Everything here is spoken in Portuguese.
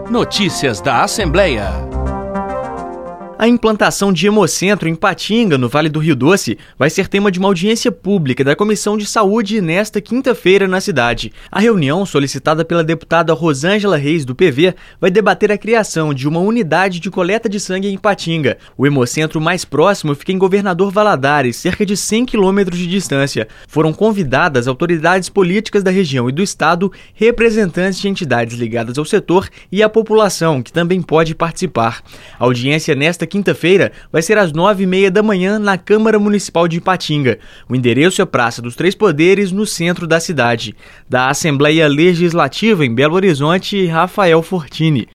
Notícias da Assembleia. A implantação de Hemocentro em Ipatinga, no Vale do Rio Doce, vai ser tema de uma audiência pública da Comissão de Saúde nesta quinta-feira na cidade. A reunião, solicitada pela deputada Rosângela Reis, do PV, vai debater a criação de uma unidade de coleta de sangue em Ipatinga. O Hemocentro mais próximo fica em Governador Valadares, cerca de 100 quilômetros de distância. Foram convidadas autoridades políticas da região e do estado, representantes de entidades ligadas ao setor e a população, que também pode participar. A audiência nesta quinta-feira vai ser às 9h30 da manhã na Câmara Municipal de Ipatinga. O endereço é Praça dos Três Poderes, no centro da cidade. Da Assembleia Legislativa em Belo Horizonte, Rafael Fortini.